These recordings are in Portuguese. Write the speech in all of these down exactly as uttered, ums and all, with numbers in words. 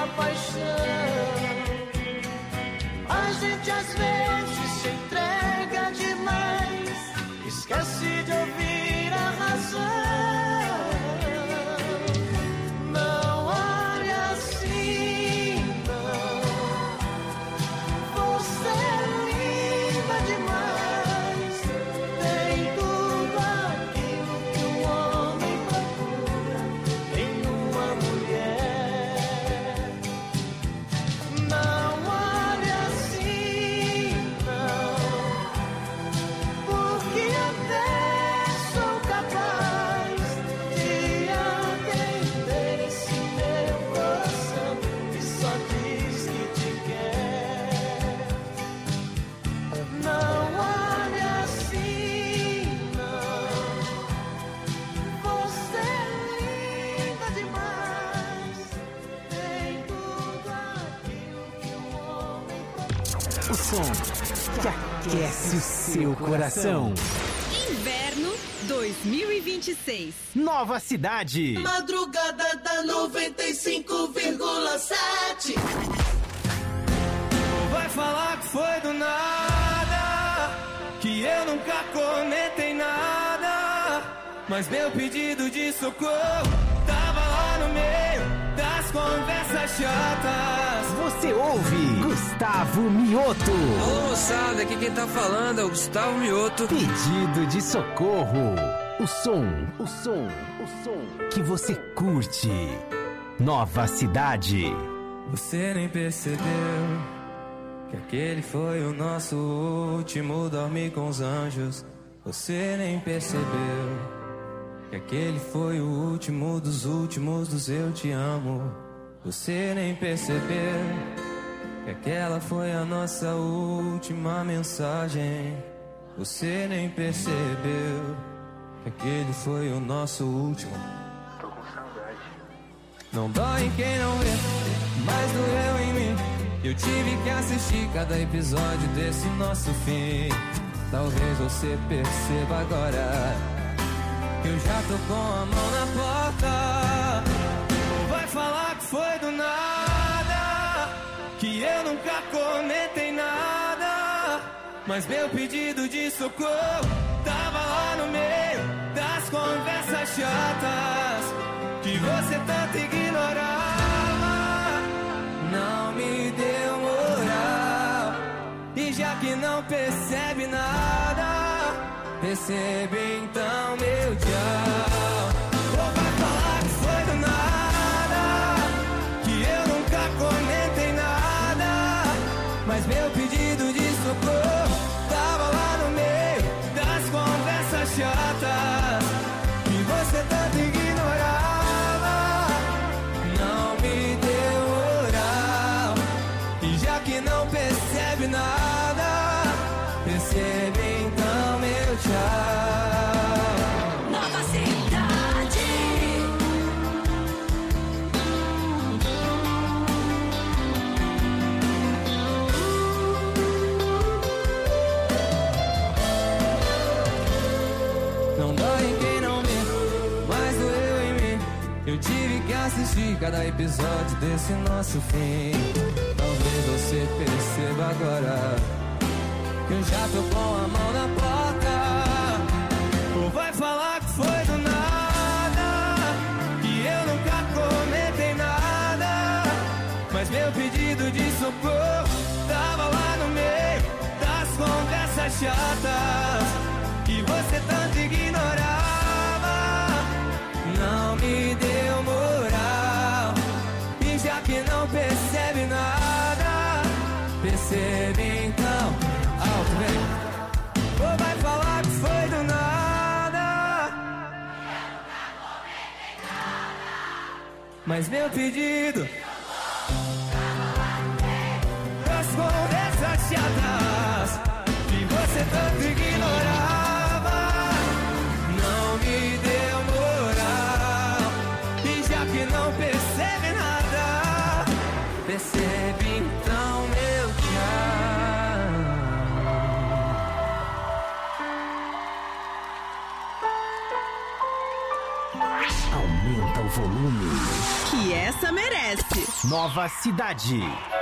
a paixão. A gente às vezes se entrega demais, esquece de ouvir a razão. Não olhe assim, não. Você é linda demais, tem tudo aquilo que um homem procura em uma mulher. Não olhe assim, não, porque até sou capaz de atender esse meu coração que só diz que te quer. Não olhe assim, não. Você é linda demais, tem tudo aquilo que um homem procura. O som que aquece o seu coração. Inverno dois mil e vinte e seis. Nova Cidade. Madrugada da noventa e cinco vírgula sete. Vai falar que foi do nada, que eu nunca comentei nada, mas meu pedido de socorro tava lá no meio das conversas chatas. Você ouve Gustavo Mioto. Alô, moçada, aqui quem tá falando é o Gustavo Mioto. Pedido de socorro. O som, o som, o som que você curte. Nova Cidade. Você nem percebeu que aquele foi o nosso último dormir com os anjos. Você nem percebeu que aquele foi o último dos últimos dos eu te amo. Você nem percebeu que aquela foi a nossa última mensagem. Você nem percebeu que aquele foi o nosso último. Tô com saudade. Não dói em quem não vê, mas doeu em mim. Eu tive que assistir cada episódio desse nosso fim. Talvez você perceba agora que eu já tô com a mão na porta. Ou vai falar que foi do nada, que eu nunca comentei nada, mas meu pedido de socorro tava lá no meio das conversas chatas que você tanto ignorava. Não me deu moral, e já que não percebe nada, percebe então meu tchau. Ou vai falar que foi do nada, que eu nunca comentei nada, mas meu pedido de socorro tava lá no meio das conversas chatas que você tanto ignorava. Não me deu moral, e já que não percebe nada, percebe então meu tchau. Nova Cidade. Não dói em quem não vê, mas doeu em mim. Eu tive que assistir cada episódio desse nosso fim. Talvez você perceba agora que eu já tô com a mão na porta. Ou vai falar que foi do nada, que eu nunca comentei nada, mas meu pedido de socorro tava lá no meio das conversas chatas que você tanto ignorava. Não me deu moral, e já que não percebe nada, percebe então. Alto, vem. Ou vai falar que foi do nada, mas meu pedido das conversas chatas que você tanto ignorava. Não me deu moral, e já que não percebe nada, percebe então meu tchau. Aumenta o volume. Que essa merece. Nova Nova Cidade.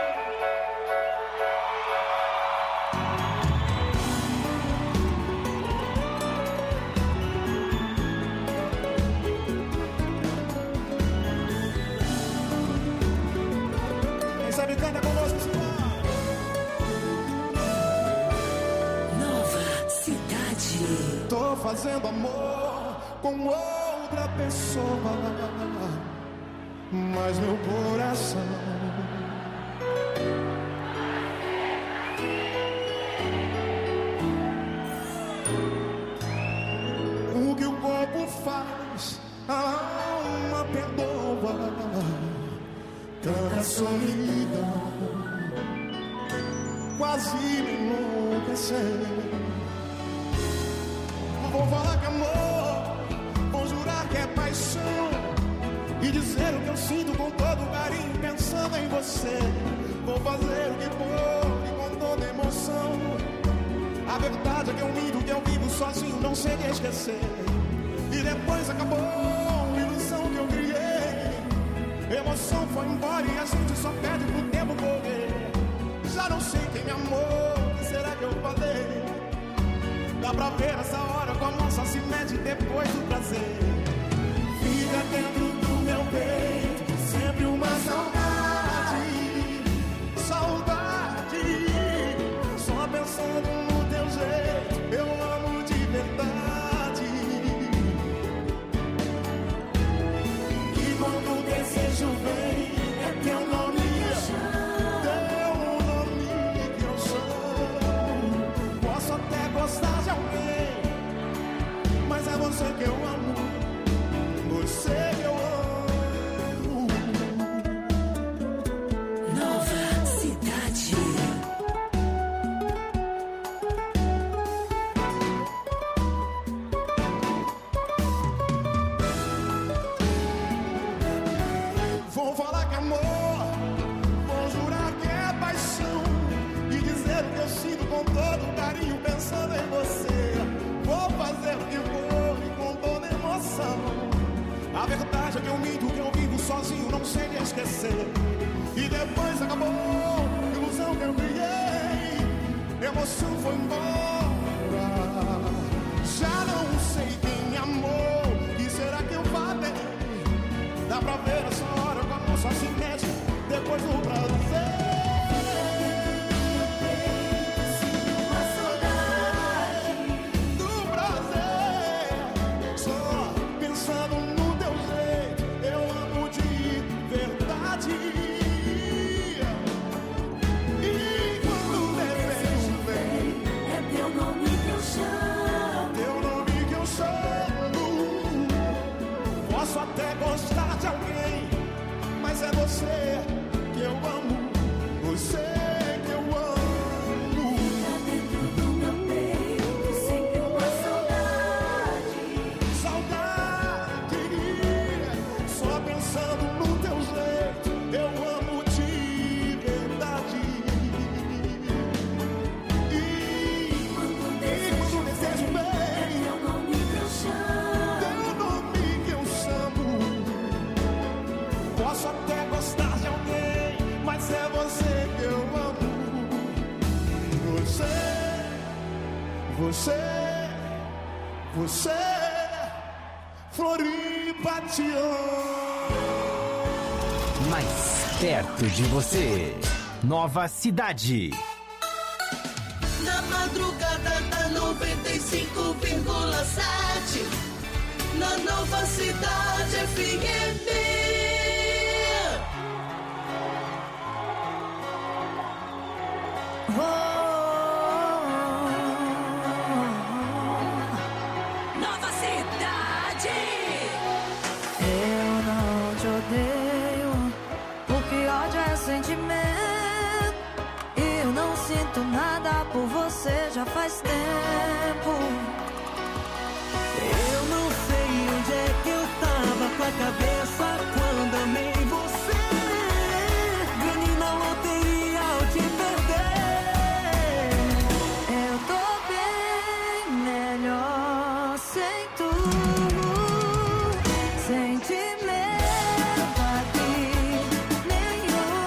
Quem sabe canta conosco, Nova Cidade. tô fazendo amor com outra pessoa, mas meu coração o que o corpo faz, a alma perdoa. Tanta solidão quase me enlouquecer. Vou falar que amor, vou jurar que é paixão e dizer o que eu sinto com todo carinho pensando em você. Vou fazer o que for e com toda emoção. A verdade é que eu minto, que eu vivo sozinho, não sei de esquecer. E depois acabou a ilusão que eu criei. Emoção foi embora e a gente só perde pro tempo correr. Já não sei quem me amou, o que será que eu falei? Dá pra ver essa hora como a nossa se mede depois do prazer. Fica dentro do meu peito sempre uma saudade. Saudade. Só pensando no teu jeito, eu amo de verdade. E quando o desejo vem, é teu nome. Teu nome que eu chamo. Posso até gostar de alguém, mas é você que eu amo. Você que eu amo. Nova Cidade. Vou falar que amor, vou jurar que é paixão e dizer o que eu sinto com todo carinho pensando em você. Vou fazer o que for e com toda emoção. A verdade é que eu minto, que eu vivo sozinho, não sei me esquecer. E depois acabou a ilusão que eu criei. Emoção foi embora. Já não sei quem me amou, e será que eu falei? Dá pra ver essa hora como só se mexe depois do prazer. Do prazer. Só pensando no teu jeito, eu amo de verdade. E quando o desejo vem, É teu nome que eu chamo. teu nome que eu chamo. Posso até gostar de alguém, mas é você que eu amo. Você que eu amo. Dentro do meu peito sempre uma saudade. Saudade. Só pensando no teu jeito, eu amo de verdade. E Quando o e desejo quando o desejo vem, é vem, teu nome que eu chamo. teu nome que eu chamo. Posso até gostar de alguém, mas é você que eu amo. Você, você, você, Floripa te amo. Mais perto de você. Nova Cidade. Na madrugada da noventa e cinco vírgula sete. Na Nova Cidade F M. Nova Cidade. Eu não te odeio, porque ódio é sentimento. E eu não sinto nada por você já faz tempo. Eu não sei onde é que eu tava com a cabeça quando amei você. Ganhei na loteria ao te perder. Eu tô bem melhor sem tu. Sentimento aqui nenhum.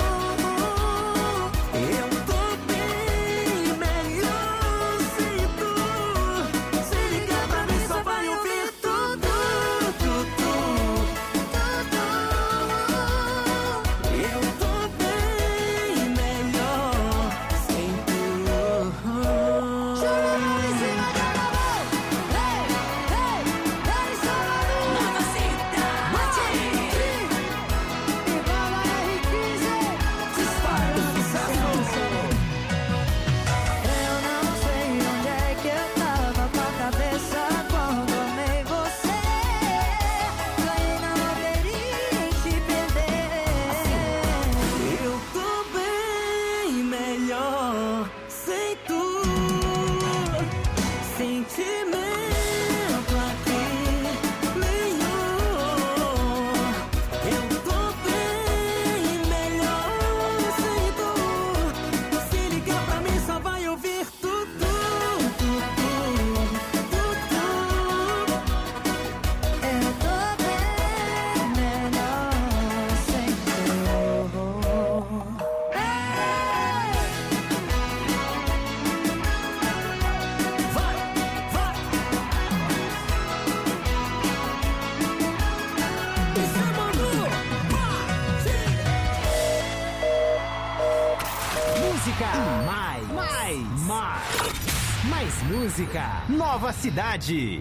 música e mais, mais, mais, mais música. Nova Cidade.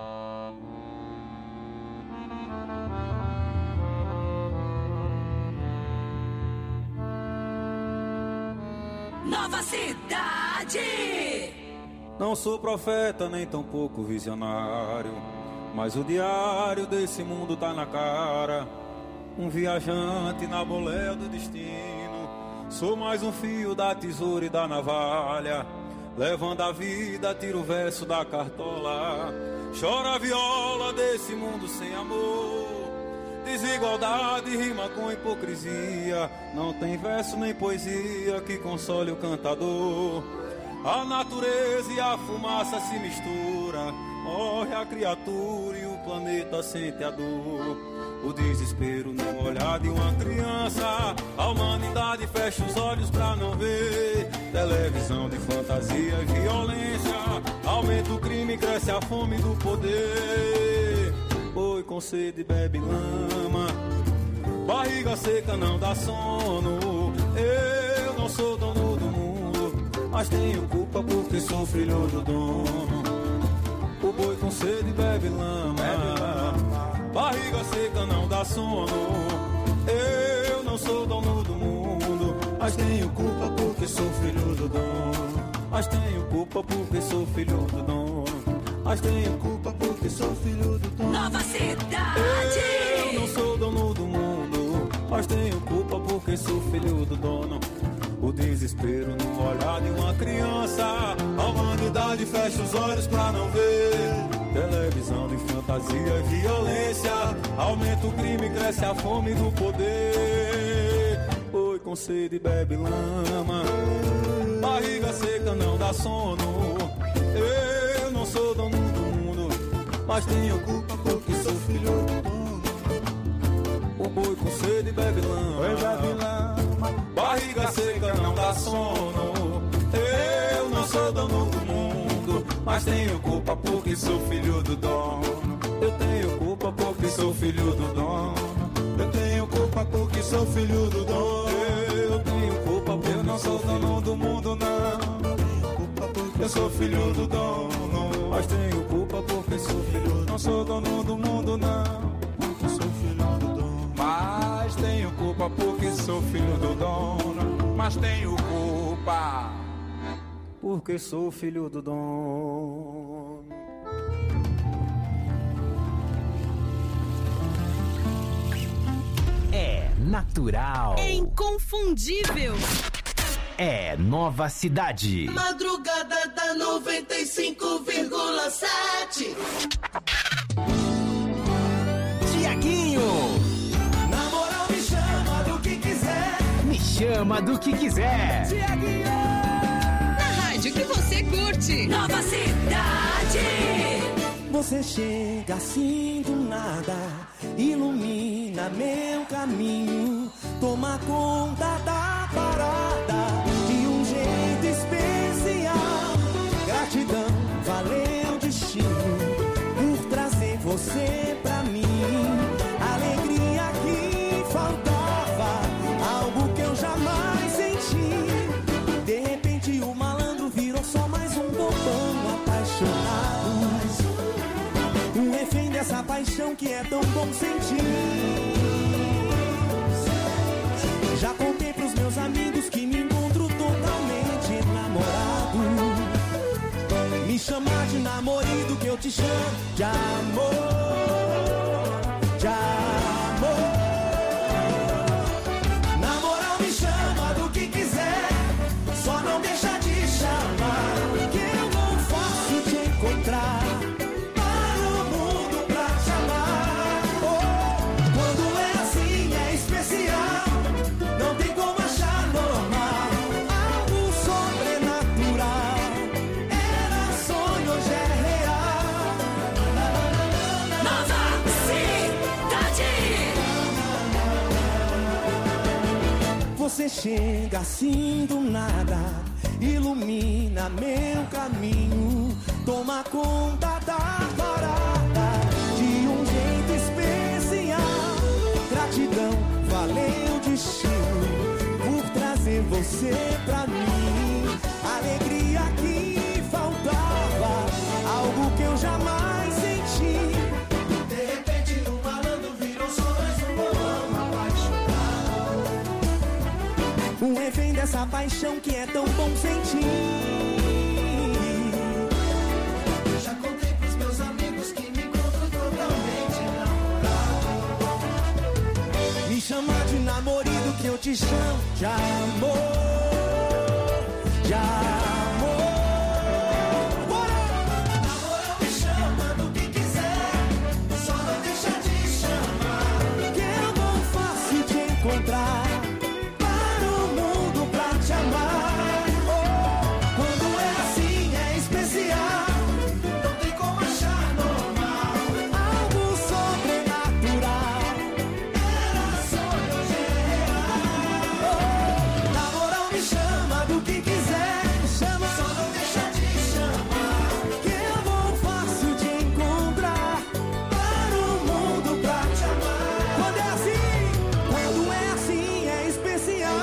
Nova Cidade. Não sou profeta nem tampouco visionário, mas o diário desse mundo tá na cara. Um viajante na boleia do destino. Sou mais um fio da tesoura e da navalha, levando a vida, tiro o verso da cartola. Chora a viola desse mundo sem amor. Desigualdade rima com hipocrisia. Não tem verso nem poesia que console o cantador. A natureza e a fumaça se mistura. Morre a criatura e o planeta sente a dor. O desespero no olhar de uma criança. A humanidade fecha os olhos pra não ver. Televisão de fantasia e violência. Aumenta o crime, cresce a fome do poder. Boi com sede bebe lama. Barriga seca não dá sono. Eu não sou dono do mundo, mas tenho culpa porque sou filho do dono. O boi com sede bebe lama. Barriga seca não dá sono. Eu não sou dono do mundo, mas tenho culpa porque sou filho do dono. Mas tenho culpa porque sou filho do dono. Mas tenho culpa porque sou filho do dono. Nova Cidade. Eu não sou dono do mundo, mas tenho culpa porque sou filho do dono. O desespero no olhar de uma criança. A humanidade fecha os olhos pra não ver. Televisão de fantasia e violência. Aumenta o crime, cresce a fome do poder. Boi com sede bebe lama. Barriga seca não dá sono. Eu não sou dono do mundo, mas tenho culpa porque sou filho do dono. O boi com sede bebe lama. Barriga seca não dá sono. Eu não sou dono do mundo, mas tenho culpa porque sou filho do dono. Eu tenho culpa porque sou filho do dono. Eu tenho culpa porque sou filho do dono. Eu tenho culpa porque eu não sou dono do mundo, não. Eu sou filho do dono, mas tenho culpa porque sou filho. Não sou dono do mundo, não. Eu sou filho do dono, mas tenho culpa porque sou filho do dono. Mas tenho culpa porque sou filho do dono. É natural. É inconfundível. É Nova Cidade. Madrugada da noventa e cinco vírgula sete. Tiaguinho. Na moral, me chama do que quiser. Me chama do que quiser. Tiaguinho. Na rádio que você curte. Nova Cidade. Você chega assim do nada, ilumina meu caminho, toma conta da parada de um jeito especial. Gratidão, valeu o destino por trazer você pra mim. Alegria que faltava, algo que eu jamais senti. De repente o malandro virou só mais um bobão apaixonado. Um refém dessa paixão que é tão bom sentir. Já contei pros meus amigos que me encontro totalmente enamorado. Me chamar de namorido que eu te chamo de amor. De amor. Na moral, me chama do que quiser, só não deixa de chamar, que eu não faço te encontrar. Você chega assim do nada, ilumina meu caminho, toma conta da parada de um jeito especial. Gratidão, valeu o destino por trazer ter você pra mim. Alegria que faltava, algo que eu jamais senti. De repente um malandro virou só mais um bobão apaixonado. Um refém dessa paixão que é tão bom sentir. Já contei pros meus amigos que me encontro totalmente namorado. Me chama de namorado que eu te chamo de amor. De amor. Bora! Namorado me chama do que quiser, só não deixa de chamar. Que é tão fácil de encontrar para o mundo pra te amar. Oh, quando é assim é especial, não tem como achar normal. Algo sobrenatural, era sonho real. Oh, namorado me chama do que quiser, chama, só não deixa de chamar. Que é bom fácil de encontrar para o mundo pra te amar. Quando é assim, quando é assim é especial.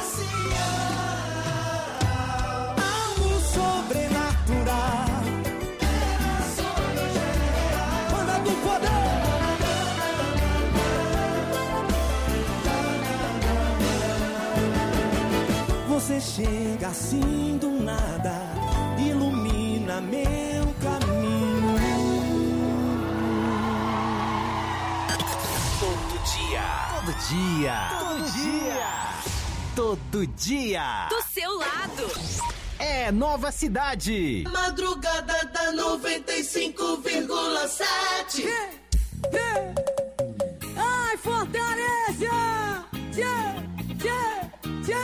Algo sobrenatural, era sonho real. Manda do poder. Você chega assim do nada, ilumina meu caminho. Todo dia. Todo dia. Todo dia. Todo dia. Do seu lado. É Nova Cidade. Madrugada da noventa e cinco vírgula sete. Ai, Fortaleza! Tchê, tchê, tchê.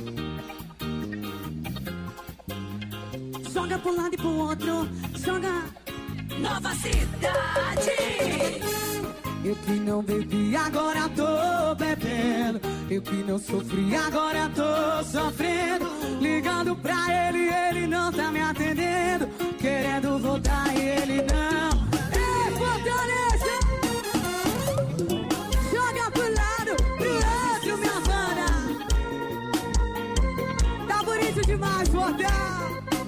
Joga pro lado e pro outro, joga. Nova Cidade. Eu que não bebi, agora tô bebendo. Eu que não sofri, agora tô sofrendo. Ligando pra ele, ele não tá me atendendo. Querendo voltar e ele não. Ei, Fortaleza! Joga pro lado, pro outro, minha banda. Tá bonito demais, Fortaleza.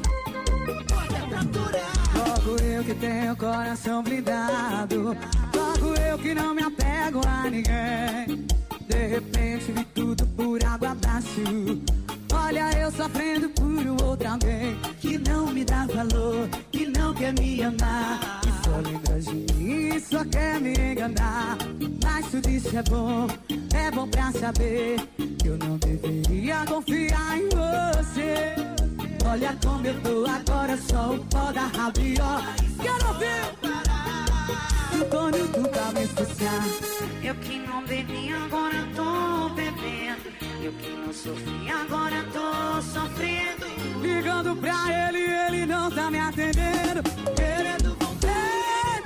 Logo eu que tenho coração blindado, logo eu que não me apego a ninguém. De repente vi tudo por água abaixo. Olha eu sofrendo por um outro alguém que não me dá valor, que não quer me amar, que só lembra de mim, só quer me enganar. Mas tudo isso é bom, é bom pra saber que eu não deveria confiar em você. Olha como eu tô agora, só o pó da rabiola. Quero ver o dono do cabeça. Eu que não bebi, agora tô bebendo. Eu que não sofri, agora tô sofrendo. Ligando pra ele, ele não tá me atendendo. Querendo voltar,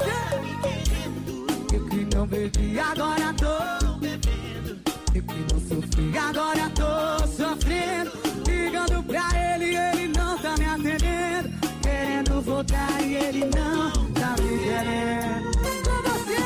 eu que não bebi, agora tô bebendo. Eu que não sofri, agora tô sofrendo. Ligando pra ele, ele não tá me atendendo. Querendo voltar e ele não tá me querendo. Com você,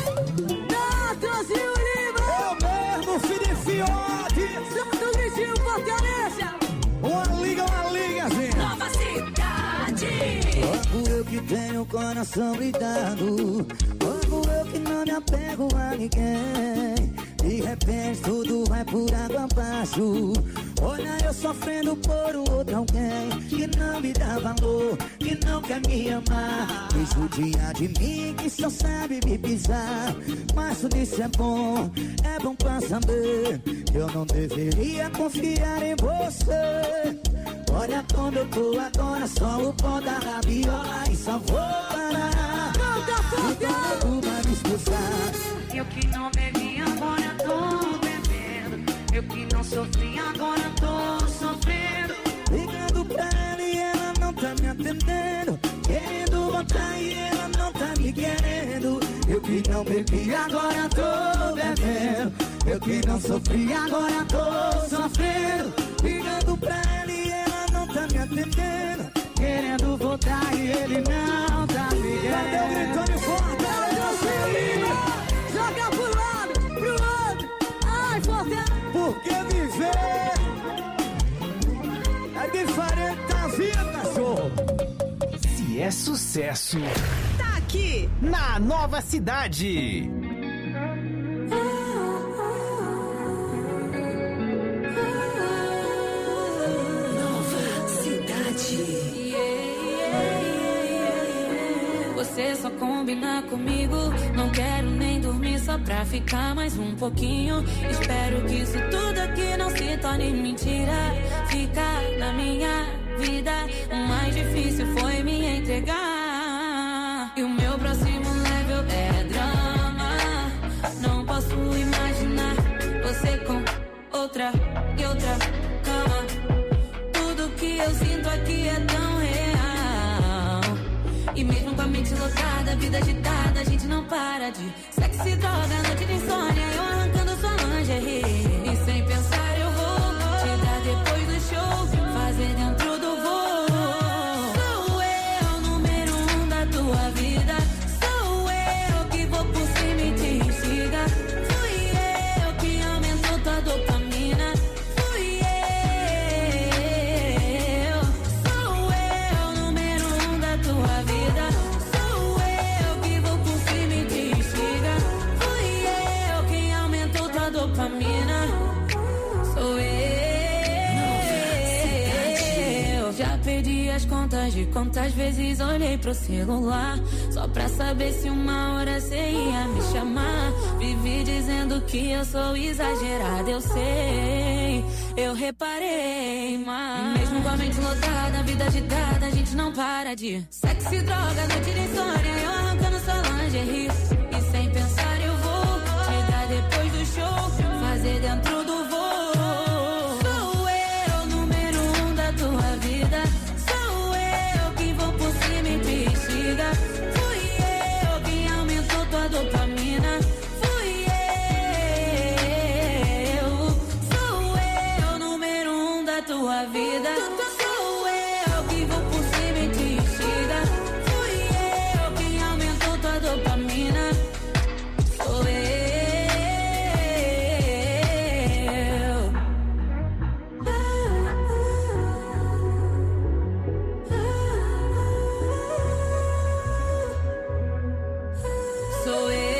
Natanzinho Lima. Eu mesmo, filho Fiote. Santo Gritinho, Fortaleza. Uma liga, uma liga, assim. Nova Cidade. Logo eu que tenho o coração gritado, logo eu que não me apego a ninguém. De repente tudo vai por água abaixo. Olha eu sofrendo por um outro alguém que não me dá valor, que não quer me amar. Que judia de mim, que só sabe me pisar. Mas tudo isso é bom, é bom pra saber que eu não deveria confiar em você. Olha como eu tô agora, só o pó da rabiola e só vou parar. Então vai me expulsar. Eu que não bebi, agora tô bebendo. Eu que não sofri, agora tô sofrendo. Ligando pra ela e ela não tá me atendendo. Querendo voltar e ela não tá me querendo. Eu que não bebi, agora tô bebendo. Eu que não sofri, agora tô sofrendo. Ligando pra ela e ela não tá me atendendo. Querendo voltar e ele não tá me querendo. Gritando forte, joga pro lado, pro outro. Ai, Fortaleza. porque viver é sucesso. Tá aqui na Nova Cidade. Nova Cidade. Você só combina comigo. Não quero nem dormir só pra ficar mais um pouquinho. Espero que isso tudo aqui não se torne mentira. Ficar na minha vida, o mais difícil foi me entregar. E o meu próximo level é drama. Não posso imaginar você com outra e outra cama. Tudo que eu sinto aqui é tão real. E mesmo com a mente lotada, vida agitada, a gente não para de sexo e droga, noite de insônia, eu arrancando sua lingerie. E sem pensar eu vou te dar depois do show, fazer dentro do voo. Sou eu, número um da tua vida. Sou eu que vou por cima e te instiga. Fui eu que aumentou tua dopamina. Fui eu. Sou eu, número um da tua vida. Sou eu que vou por cima e te instiga. Fui eu que aumentou tua dopamina. Sou eu. Já perdi as contas de quantas vezes olhei pro celular só pra saber se uma hora cê ia me chamar. Vivi dizendo que eu sou exagerada, eu sei, eu reparei, mas mesmo com a mente lotada, vida agitada, a gente não para de sexo e droga, noite de insônia, eu arrancando sua lingerie. E sem pensar eu vou te dar depois do show, fazer dentro do voo. Sou eu, número um da tua vida. Sou eu que vou por cima e te instiga. Fui eu que aumentou tua dopamina. Fui eu. Sou eu, número um da tua vida. Sou eu que vou por cima e te instiga. Fui eu que aumentou tua dopamina. Sou eu. Sou eu.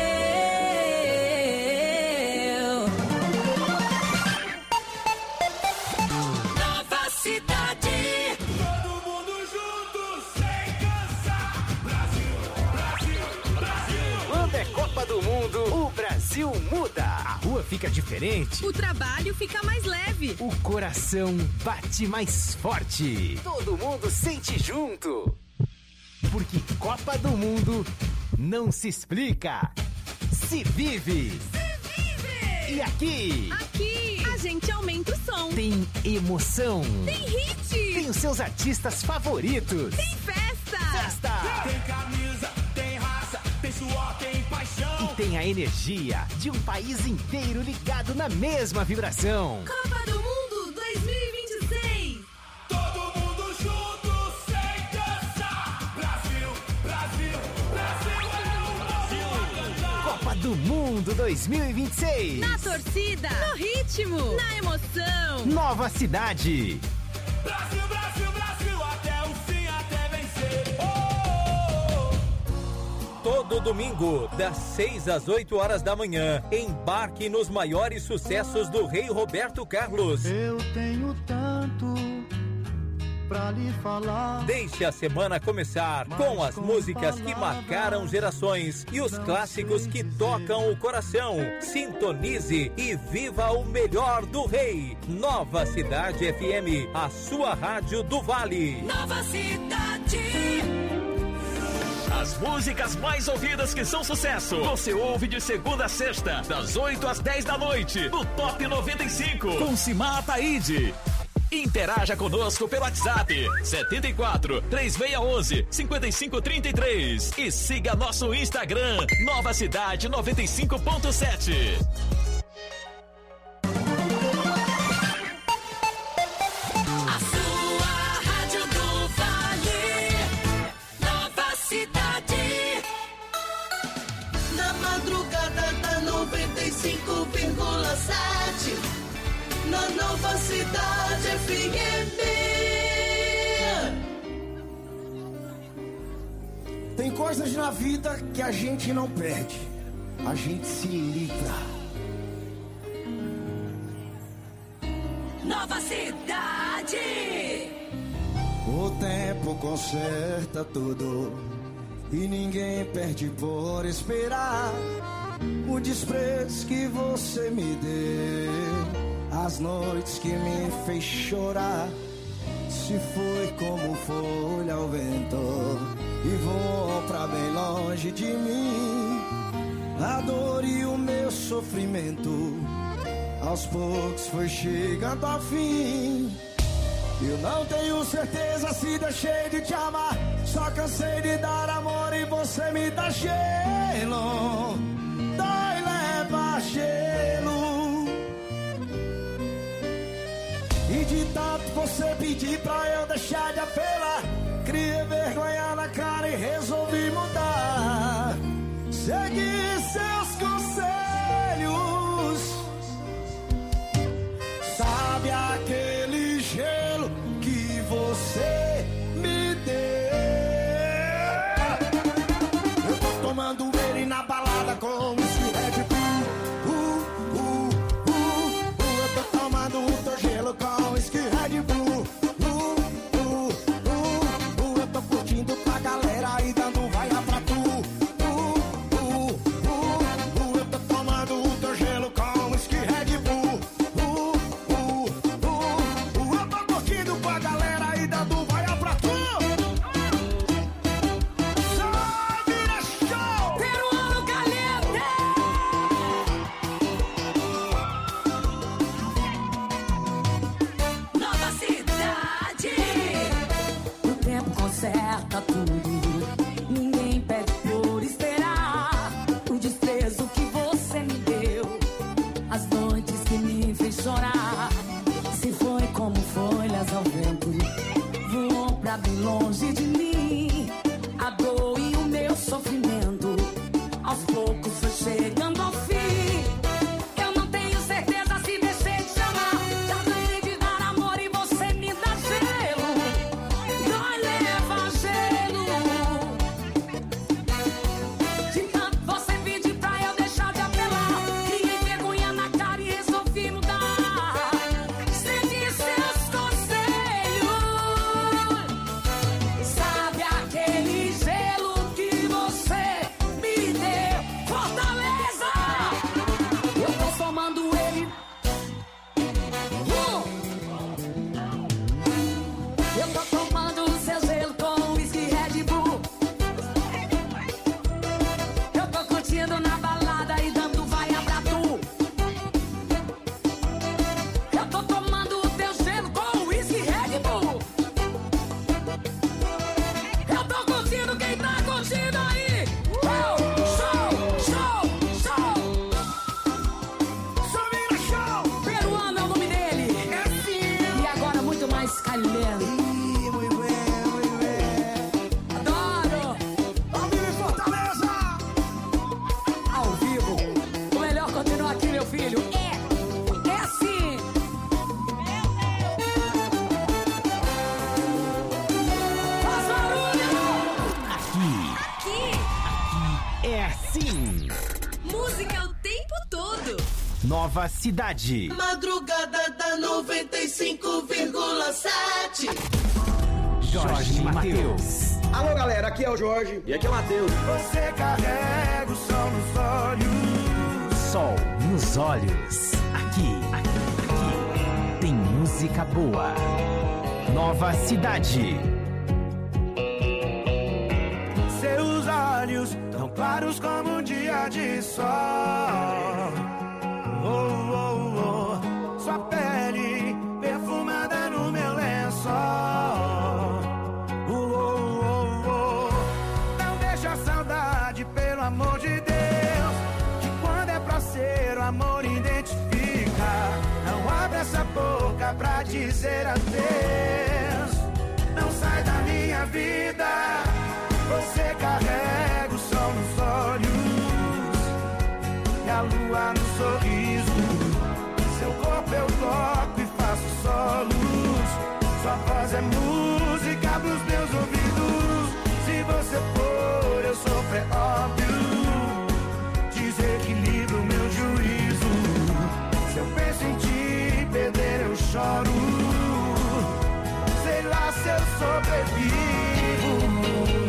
Nova Cidade. Todo mundo junto, sem cansar. Brasil, Brasil, Brasil. Quando é Copa do Mundo, o Brasil muda. A rua fica diferente. o trabalho fica mais leve. O coração bate mais forte. Todo mundo sente junto. Porque Copa do Mundo não se explica, se vive. E aqui Aqui a gente aumenta o som. tem emoção. Tem hit. Tem os seus artistas favoritos. Tem festa. Festa. Tem camisa, tem raça, tem suor, tem paixão. E tem a energia de um país inteiro ligado na mesma vibração. Copa do Mundo dois mil e vinte e seis. Todo mundo junto, sem cansar. Brasil, Brasil, Brasil é o Brasil a cantar. Copa do Mundo dois mil e vinte e seis. Na torcida. No ritmo. Na emoção. Nova Cidade. Brasil, Brasil, Brasil, até o fim, até vencer. Oh, oh, oh. Todo domingo, das seis às oito horas da manhã, embarque nos maiores sucessos do rei Roberto Carlos. Eu tenho tanto pra lhe falar. Deixe a semana começar com as músicas que marcaram gerações e os clássicos que tocam o coração. Sintonize e viva o melhor do rei. Nova Cidade F M, a sua rádio do Vale. Nova Cidade. As músicas mais ouvidas que são sucesso, você ouve de segunda a sexta, das oito às dez da noite, no Top noventa e cinco, com Simar Ataíde. Interaja conosco pelo WhatsApp setenta e quatro, três seis um um, cinco cinco três três e siga nosso Instagram Nova Cidade noventa e cinco ponto sete. A sua rádio do Vale. Nova Cidade. Na madrugada da noventa e cinco vírgula sete. Na Nova Cidade F M. coisas na vida que a gente não perde, a gente se livra. Nova Cidade. O tempo conserta tudo e ninguém perde por esperar. O desprezo que você me deu, as noites que me fez chorar, se foi como folha ao vento e voou pra bem longe de mim. A dor e o meu sofrimento aos poucos foi chegando ao fim. Eu não tenho certeza se deixei de te amar, só cansei de dar amor e você me dá gelo. Dói, leva gelo. E de tanto você pedir pra eu deixar de apelar, criei vergonha na cara e resolvi mudar. Segui seus conselhos. Sabe aquele gelo que você me deu? Eu tô tomando ele na balada com esse Red Bull. Uh, uh, uh, uh. Eu tô tomando o teu gelo com esse Red Bull. Uh, uh, uh, uh. Eu tô curtindo com a galera e dando vaia pra tu. Uh, uh, uh, uh. Eu tô tomando o teu gelo com esse Red Bull. Uh, uh, uh, uh. Eu tô curtindo com a galera e dando vaia pra tu. Só vira show! Peruano Caliente. Nova Cidade. O tempo conserta tudo, ninguém pede por esperar. O desprezo que você me deu, as noites que me fez chorar, se foi como folhas ao vento, voou pra bem longe de mim. A dor e o meu sofrimento aos poucos foi chegando ao fim. Eu não tenho certeza se deixei de chamar, já cansei de dar amor e você me dá gelo. Dói, leva gelo. De tanto você pedir pra eu deixar de apelar, criei vergonha na cara e resolvi mudar. Segui seus conselhos. Sabe aquele gelo que você me deu? Fortaleza! Eu tô tomando ele. Uh! Eu tô tomando o seu gelo com whisky Red Bull. Eu tô curtindo na balada e dando vaia pra tu. Eu tô tomando o teu gelo com whisky Red Bull. Eu tô curtindo, quem tá curtindo aí? Show, show, show, show. Só vira show! Peruano é o nome dele. É assim. E agora muito mais caliente. Ih, muito bem, muito bem. Adoro! Ao vivo em Fortaleza! Ao vivo. O melhor continua aqui, meu filho. É, é assim. Faz barulho! Aqui, Aqui, é assim. música o tempo todo. Nova Cidade. Madrugada da noventa e cinco vírgula sete. Jorge Mateus. Alô, galera, aqui é o Jorge. E aqui é o Matheus. Você carrega o sol nos olhos. Sol nos olhos. Aqui, aqui, aqui. Tem música boa. Nova Cidade. Seus olhos tão claros como um dia de sol. Oh, oh, oh. Sua pele perfumada no meu lençol. Oh, oh, oh, oh. Não deixa a saudade, pelo amor de Deus, que quando é pra ser o amor identifica. Não abre essa boca pra dizer adeus. Não sai da minha vida. Você carrega o sol nos olhos e a lua no sorriso. Seu corpo eu toco e faço solos. Sua voz é música pros meus ouvidos. Se você for, eu choro. Sei lá se eu sobrevivo.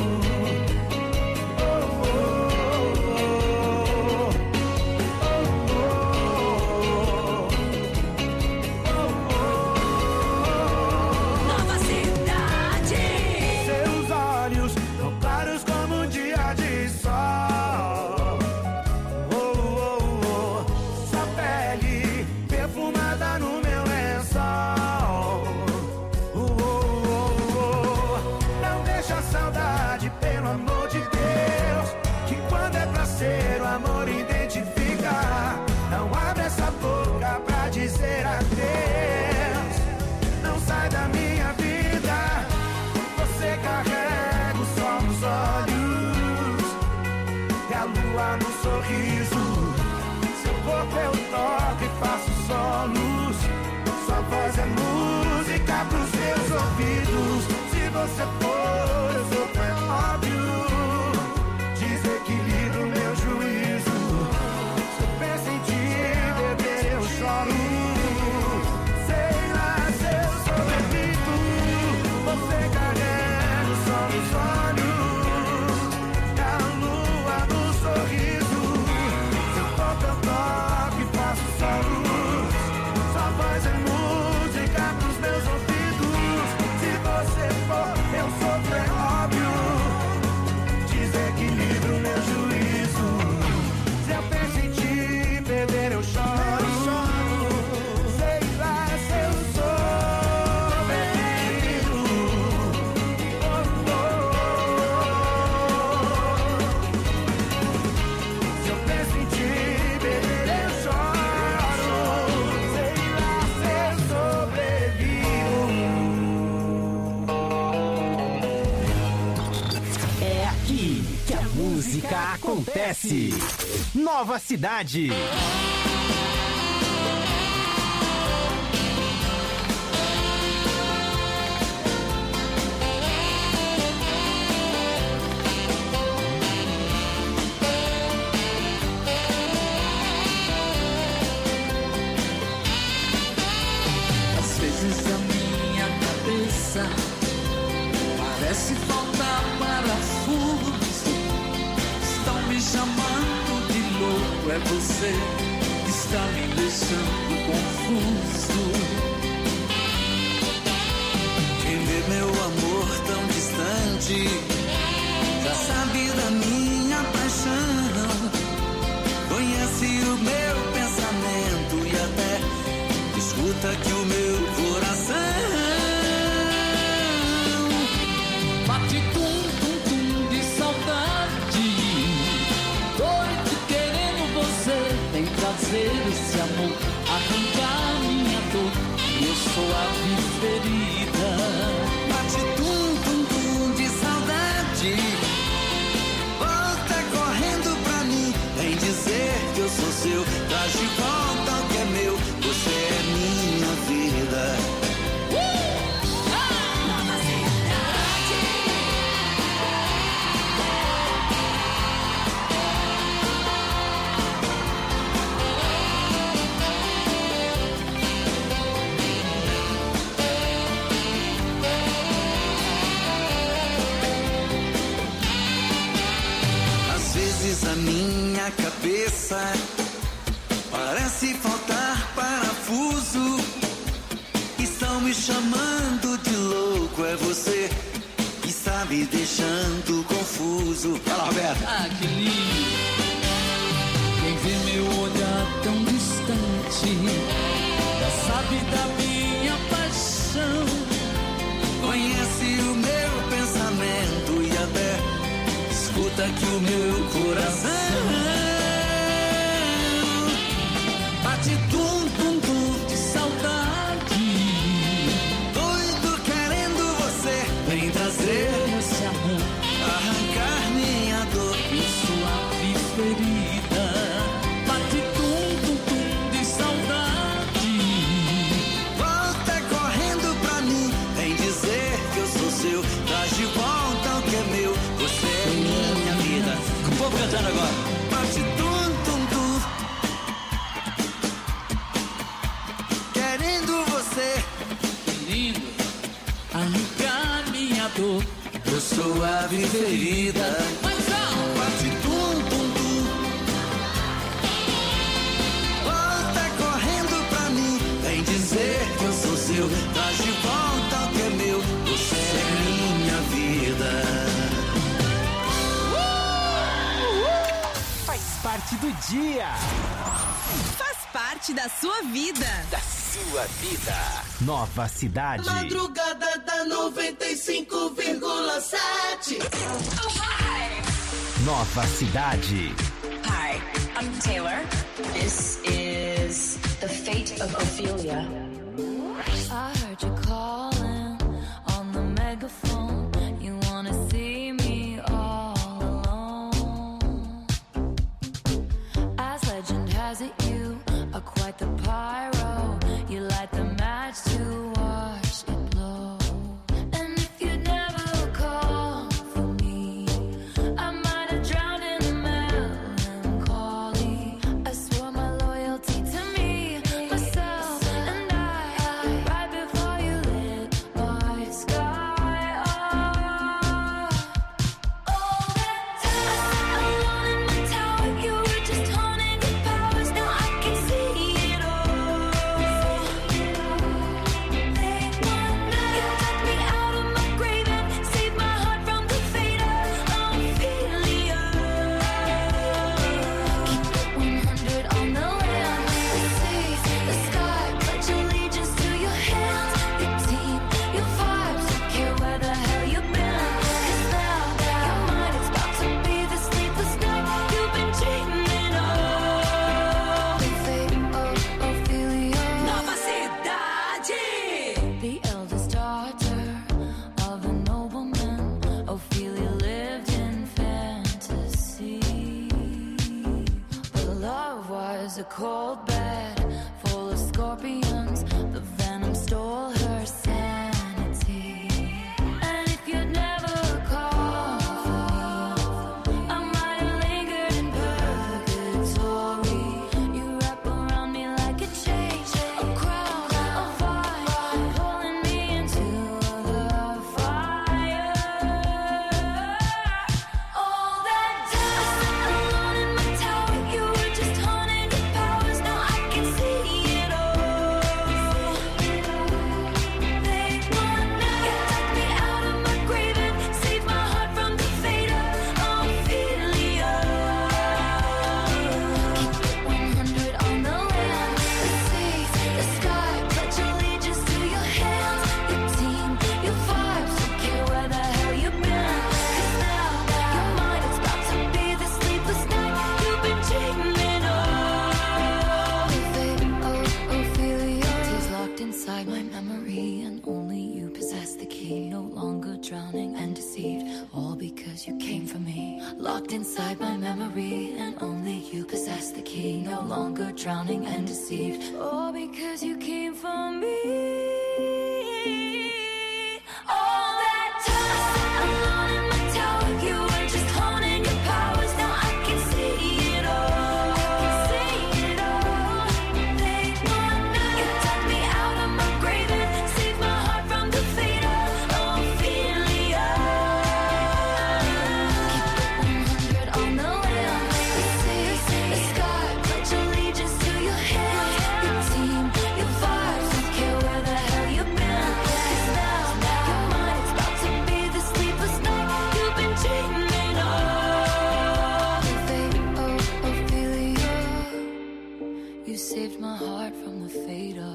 Dizer adeus, não sai da minha vida. Você carrega o sol nos olhos e a lua no sorriso. Seu corpo eu toco e faço solos. Sua voz é música pros meus ouvidos. Se você for, eu sou tão óbvio. Desequilibro meu juízo. Se eu penso em te beber, eu choro. Acontece. Nova Cidade. Às vezes a minha cabeça parece faltar parafuso. Me chamando de louco, é você que está me deixando confuso. Quem vê meu amor tão distante já sabe da minha paixão, conhece o meu pensamento e até escuta que o meu coração bate tum tum tum de saudade. Vem trazer esse amor, arrancar minha dor, eu sou a ferida. Bate tum tum tum de saudade, volta correndo pra mim, vem dizer que eu sou seu, traz de volta o que é meu, você é minha vida. A minha cabeça parece faltar parafuso. Estão me chamando de louco, é você que está me deixando confuso. Fala, Roberto. Ah, que lindo. Quem vê meu olhar tão distante já sabe da minha paixão, conhece o meu pensamento e até escuta que o meu coração bate tum tum tum de saudade, doido querendo você, vem trazer esse amor, arrancar minha dor e suave ferida. Bate tum tum tum de saudade, volta correndo pra mim, vem dizer que eu sou seu, traz de volta o que é meu, você é minha vida. Com o povo cantando agora. Bate tum tum tum, querendo você, apertou tua suave ferida. Bate tum, tum, tum. Volta correndo pra mim, vem dizer que eu sou seu. Traz de volta o que é meu, você é minha vida. Faz parte do dia. Faz parte da sua vida. Da sua vida. Nova Cidade. Madrugada da noventa e cinco vírgula sete. Nova Cidade. Hi, I'm Taylor. This is The Fate of Ophelia. I heard you calling on the megaphone. You wanna see me all alone. As legend has it, you are quite the pyro. You light the match to watch it blow. And if you never call for me, I might have drowned in the melancholy. I swore my loyalty to me, myself, and I, right before you lit my sky up. All that time alone in my tower, you were just honing your powers. Now I can see it all. Late one night, you took me out of my grave and saved my heart from the fate of Ophelia. Keep it one hundred on the land, the seas, the sky. Pledge allegiance to your hands, your team, your vibes. Don't care where the hell you've been. 'Cause now your mind is about to be the sleepless night you've been dreaming of. The fate of Ophelia. Nova Cidade. The eldest daughter of a nobleman, Ophelia lived in fantasy. But love was a cold bed full of scorpions. The venom stole her sanity. And if you'd never called for me, I might have lingered in purgatory. You wrap around me like a chain, a crown, a vine, pulling me into the fire. All that time alone in my tower, you were just honing your powers. Now I can see it all. Late one night, you took me out of my grave and saved my heart from the fate of Ophelia. Keep it one hundred on the land, the seas, the sky. Pledge allegiance to your hands, your team, your vibes. Don't care where the hell you've been. 'Cause now your mind is about to be the sleepless night you've been dreaming of. The fate of Ophelia is locked inside my memory, and only you possess the key. No longer drowning and deceived, all because you came for me. Locked inside my memory, and only you possess the key. No longer drowning and deceived, all because you came for me. All that time alone in my tower, you were just honing your powers. Now I can see it all. See it all. Late one night, you took me out of my grave and saved my heart from the fate of Ophelia. Keep it one hundred on the land, the seas, the sky. Pledge allegiance to your hands, your team, your vibes. Don't care where the hell you've been. 'Cause now your mind is about to be the sleepless night you've been dreaming of. The fate of Ophelia. You saved my heart from the fate of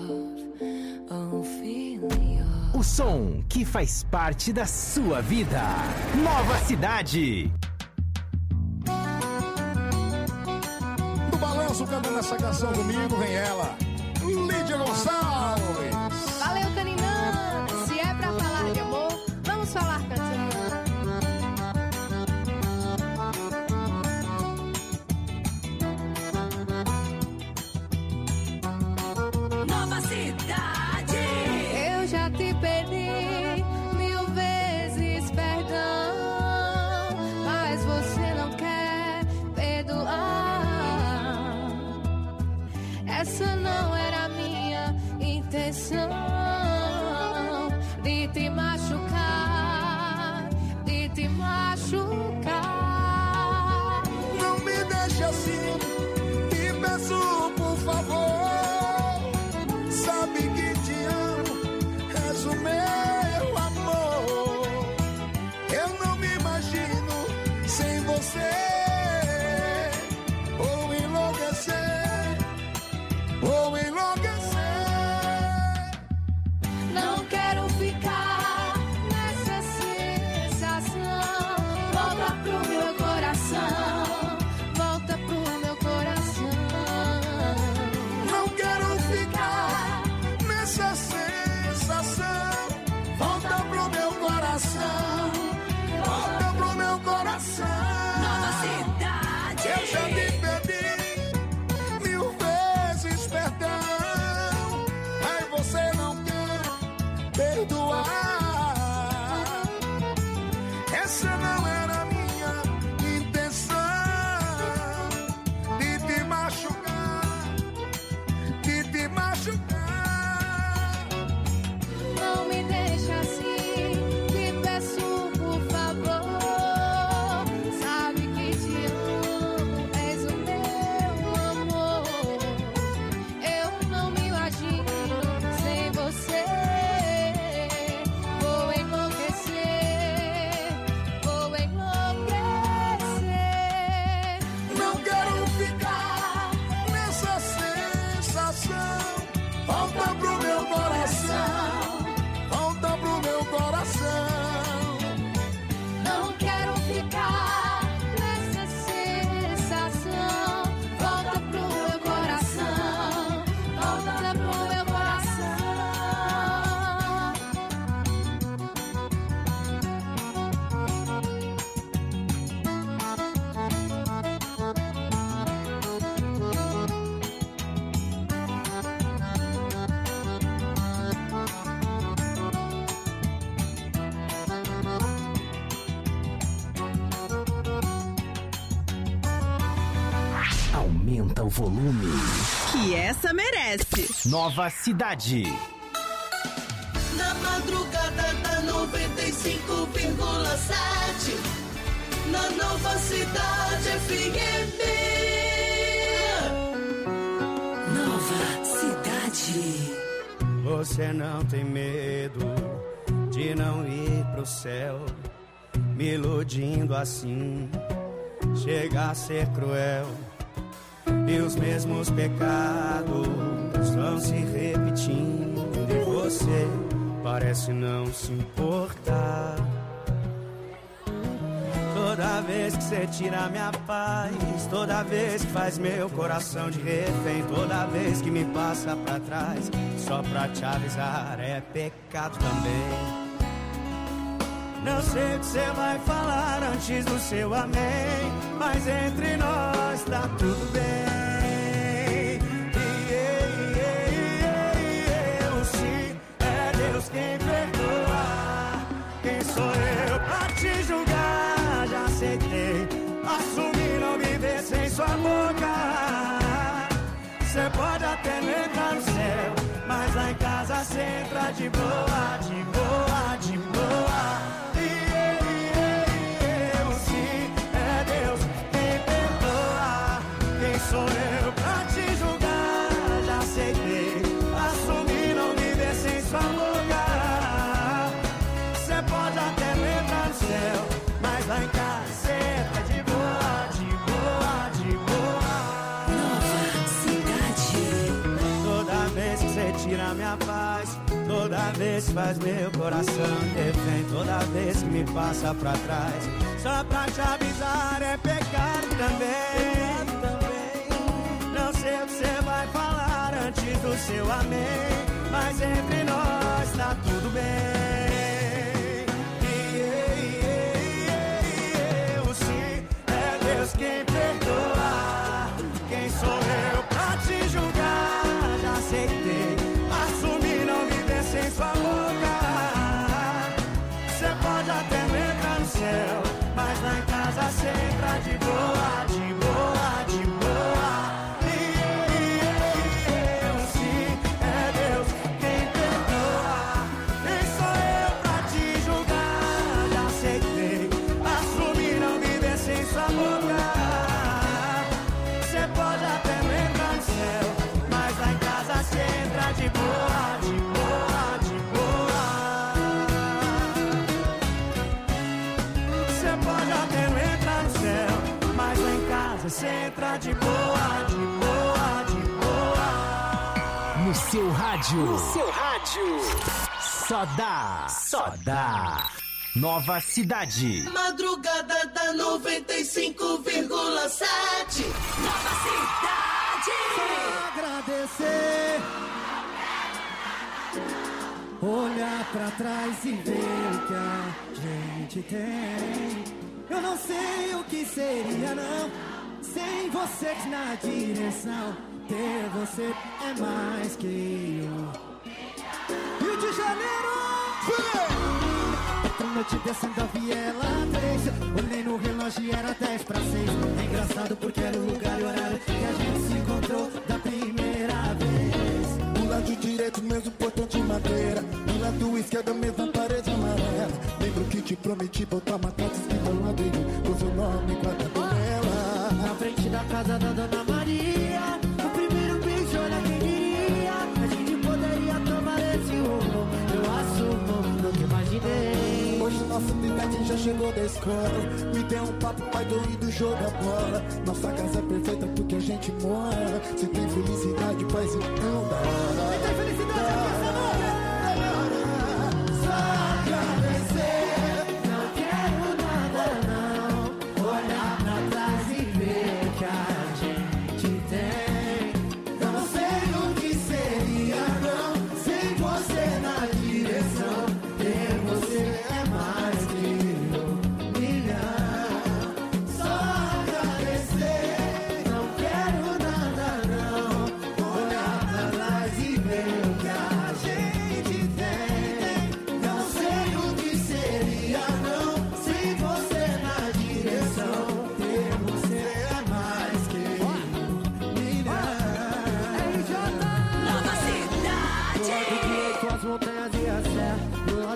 Ophelia. O som que faz parte da sua vida. Nova Cidade. No balanço, cantando essa canção comigo, vem ela, Lídia Gonçalves. Valeu, Caninã. Se é pra falar de amor, vamos falar cantando. Nova Cidade. Eu já te pedi mil vezes perdão, mas você não quer perdoar. Essa não era a minha intenção de te machucar. Aumenta o volume. Que essa merece. Nova Cidade. Na madrugada da noventa e cinco vírgula sete. Na Nova Cidade F M. Nova Cidade. Você não tem medo de não ir pro céu, me iludindo assim, chega a ser cruel. E os mesmos pecados vão se repetindo e você parece não se importar. Toda vez que você tira minha paz, toda vez que faz meu coração de refém, toda vez que me passa pra trás, só pra te avisar, é pecado também. Não sei o que você vai falar antes do seu amém, mas entre nós tá tudo bem. E eu, se é Deus quem perdoa, quem sou eu pra te julgar? Já aceitei, assumi não viver sem sua boca. Cê pode até não entrar no céu, mas lá em casa cê entra de boa, de boa, de boa. Sou eu pra te julgar, já aceitei, assumi não viver sem sua boca. Cê pode até não entrar no céu, mas lá em casa cê tá de boa, de boa, de boa. Nova Cidade. Toda vez que cê tira minha paz, toda vez que faz meu coração refém, toda vez que me passa pra trás, só pra te avisar é pecado também. Não sei o que você vai falar antes do seu amém, mas entre nós tá tudo bem. E eu, se é Deus quem perdoa, quem sou eu pra te julgar? Já aceitei, assumi não viver sem sua boca. Cê pode até não entrar no céu, mas lá em casa cê entra de boa, de boa, de boa. De boa, de boa, de boa. Cê pode até não entrar no céu, mas lá em casa cê entra de boa, de boa, de boa. No seu rádio. No seu rádio. Só dá. Só dá. Nova Cidade. Madrugada da noventa e cinco vírgula sete. Nova Cidade. Só agradecer. Olhar pra trás e ver o que a gente tem. Eu não sei o que seria não, sem você na direção. Ter você é mais que eu. Rio de Janeiro! Outra noite descendo a Viela três. Olhei no relógio e era dez pra seis. É engraçado porque era o lugar e o horário que a gente se encontrou da primeira vez. Do lado direito, mesmo portão de madeira. Do lado esquerdo, mesma parede amarela. Lembro que te prometi botar uma carta escrita lá dentro com seu nome guardado nela. Na frente da casa da Dona Maria, o primeiro beijo, olha quem diria. A gente poderia tomar esse rumo. Eu assumo, nunca imaginei. Hoje nossa idade já chegou da escola. Me deu um papo mais doido, joga bola. Nossa casa é perfeita porque a gente mora. Se tem felicidade, paz e não dá. Se tem felicidade, é essa hora. Só agradecer. Não quero nada não. Olhar pra trás e ver que a gente tem. Eu não sei o que seria não, sem você na direção. Ter você é mais que um milhão. Só agradecer. Não quero nada não. Olhar pra trás e ver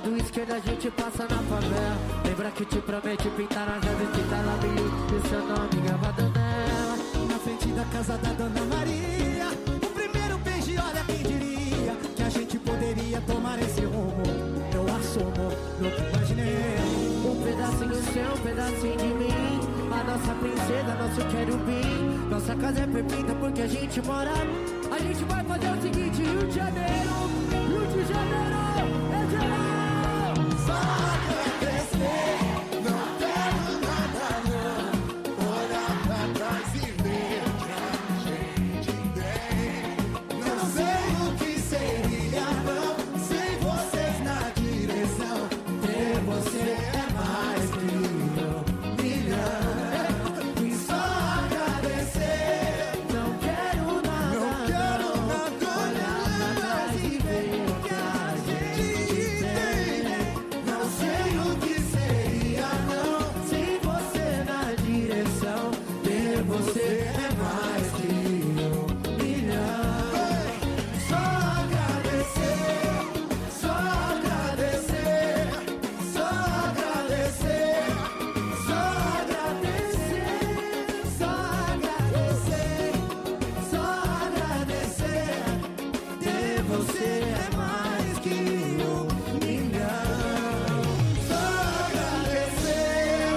lado esquerdo a gente passa na favela. Lembra que te prometi pintar na casa de Talabiu e seu nome gravado nela. Na frente da casa da Dona Maria, o primeiro beijo, olha quem diria que a gente poderia tomar esse rumo. Eu assumo, nunca imaginei. Um pedacinho seu, um pedacinho de mim. A nossa princesa, nosso querubim. Nossa casa é perfeita porque a gente mora. A gente vai fazer o seguinte, Rio de Janeiro, Rio de Janeiro, é geral. Só quer crescer, não quero nada não. Olhar pra trás e ver o que a gente tem. Não sei o que seria não, sem vocês na direção. Ter você é mais que um milhão. E só agradecer, não quero nada, não quero nada. Olhar pra trás e ver o que a gente tem. Não sei o que seria não, sem você na direção. Ter você é mais que um milhão. Só agradecer, só agradecer, só agradecer, só agradecer, só agradecer, só agradecer. Ter você é mais que um milhão. Só agradecer.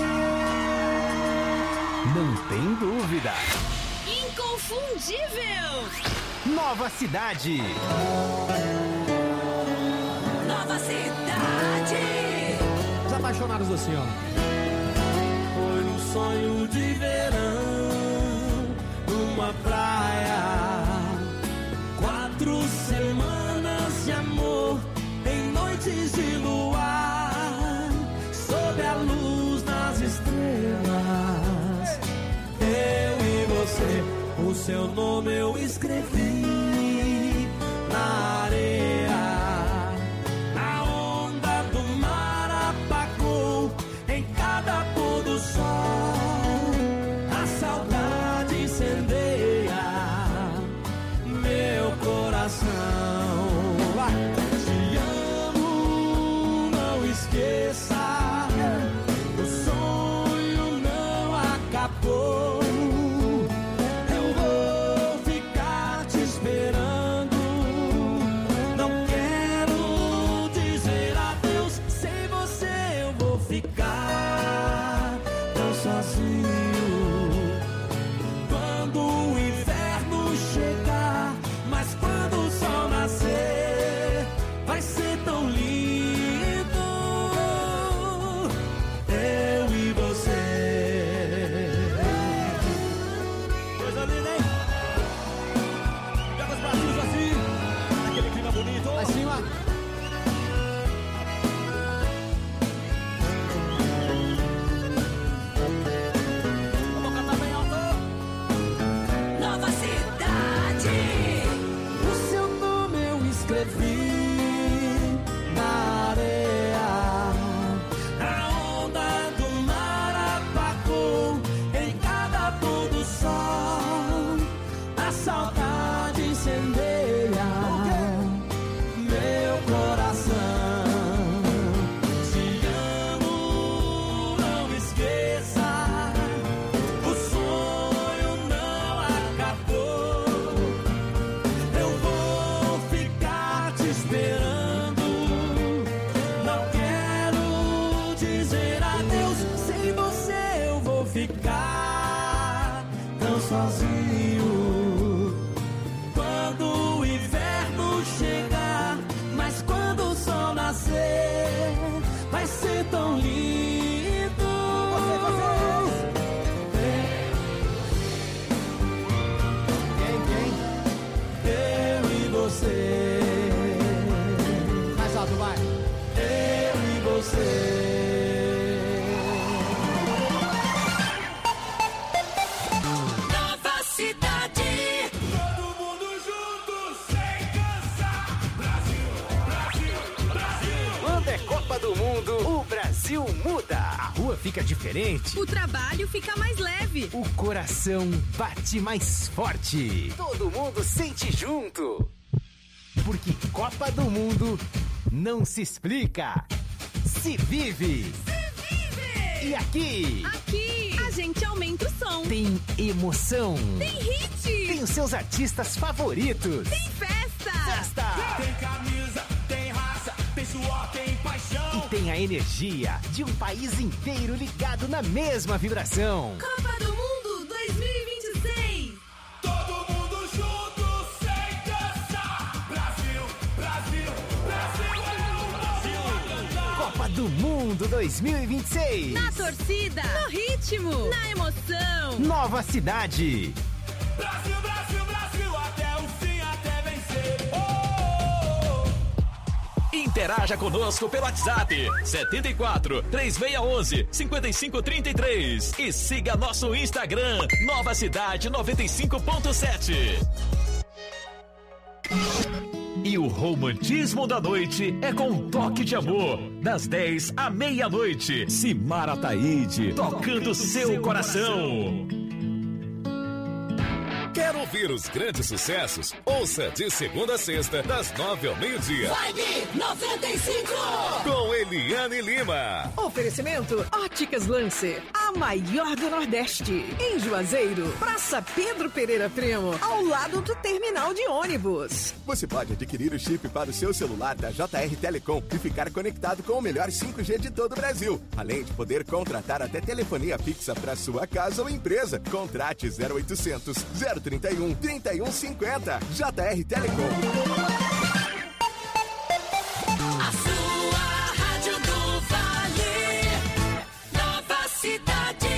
Não tem dúvida. Inconfundível! Nova Cidade. Nova Cidade. Os apaixonados do Senhor. Foi um sonho de verão, numa praia. Quatro semanas de amor, em noites de luar, sob a luz das estrelas. Eu e você, o seu nome eu escrevi na areia. A onda do mar apagou em cada pôr do sol. A saudade incendeia meu coração. Te amo, não esqueça. O sonho não acabou. Eu vou ficar te esperando. Não quero dizer adeus. Sem você eu vou ficar tão sozinho. Quando o inverno chegar, mas quando o sol nascer, vai ser tão lindo. Eu e você. Coisa linda, hein? Joga os bracinhos assim, naquele clima bonito. Lá em cima. Vamos cantar bem alto. Nova Cidade. O seu nome eu escrevi na areia. A onda do mar apagou em cada pôr do sol. A saudade incendeia meu coração. Te amo, não esqueça. O sonho não acabou. Eu vou ficar te esperando. Não quero dizer adeus. Sem você eu vou ficar tão sozinho. Quando o inverno chegar, mas quando o sol nascer, vai ser tão lindo. Quem, quem? Eu e você. Mais alto, vai. Eu e você. Nova Cidade. Todo mundo junto, sem cansar. Brasil, Brasil, Brasil. Quando é Copa do Mundo, o Brasil muda. A rua fica diferente. O trabalho fica mais leve. O coração bate mais forte. Todo mundo sente junto. Porque Copa do Mundo não se explica, se vive. E aqui? Aqui, a gente aumenta o som. Tem emoção. Tem hit. Tem os seus artistas favoritos. Tem festa. Festa. Tem camisa, tem raça, tem suor, tem paixão. E tem a energia de um país inteiro ligado na mesma vibração. Copa do Mundo dois mil e vinte e seis. Todo mundo junto, sem cansar. Brasil, Brasil, Brasil é o Brasil a cantar. Copa do Mundo dois mil e vinte e seis. Na torcida, no ritmo, na emoção. Nova cidade. Brasil, Brasil, Brasil, até o fim, até vencer. Oh! Interaja conosco pelo WhatsApp setenta e quatro, três seis um um, cinco cinco três três e siga nosso Instagram Nova Cidade noventa e cinco ponto sete. E o romantismo da noite é com um toque de amor, das dez à meia-noite. Simara Taide, tocando seu coração. Quer ouvir os grandes sucessos? Ouça de segunda a sexta, das nove ao meio-dia. Vibe noventa e cinco. Com Eliane Lima. Oferecimento Óticas Lancer, a maior do Nordeste. Em Juazeiro, Praça Pedro Pereira Primo, ao lado do terminal de ônibus. Você pode adquirir o chip para o seu celular da J R Telecom e ficar conectado com o melhor cinco G de todo o Brasil. Além de poder contratar até telefonia fixa para sua casa ou empresa. Contrate zero oitocentos, zero trinta e um, trinta e um cinquenta. J R Telecom. A sua rádio do Vale, Nova Cidade.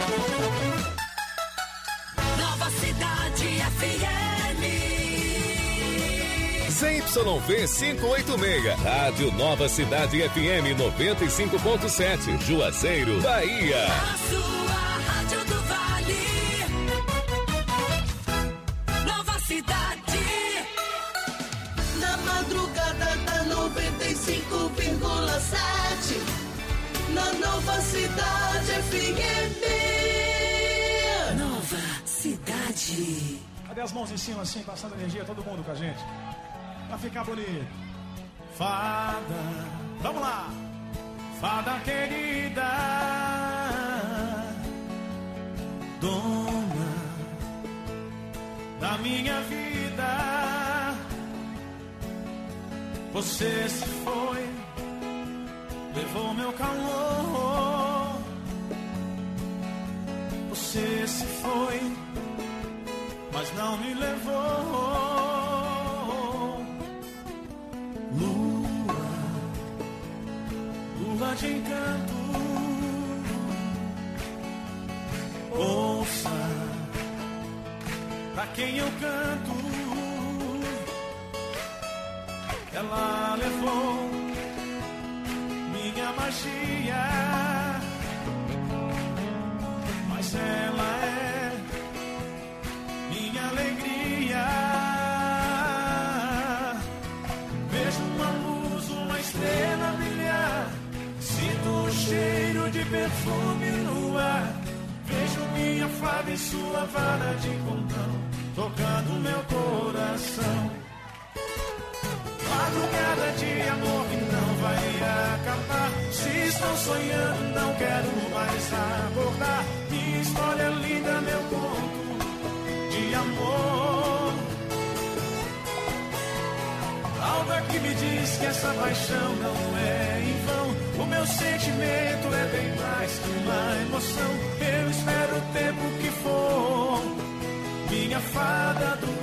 Nova Cidade F M. Z Y V quinhentos e oitenta e seis. Rádio Nova Cidade F M noventa e cinco ponto sete. Juazeiro, Bahia. A sua rádio do Vale, Nova Cidade. Na madrugada da noventa e cinco vírgula sete. Na Nova Cidade F M. Nova Cidade. Cadê as mãos em cima assim, passando energia, todo mundo com a gente? Pra ficar bonito. Fada, vamos lá. Fada querida, dona da minha vida. Você se foi, levou meu calor. Você se foi, mas não me levou. Lua, lua de encanto, ouça pra quem eu canto. Ela levou minha magia, mas ela é minha alegria. Vejo uma luz, uma estrela brilhar, sinto o cheiro de perfume no ar. Vejo minha fada em sua vara de condão, tocando meu coração. Madrugada de amor que não vai acabar. Se estou sonhando, não quero mais acordar. Minha história linda, meu conto de amor. Algo aqui me diz que essa paixão não é em vão. O meu sentimento é bem mais que uma emoção. Eu espero o tempo que for, minha fada do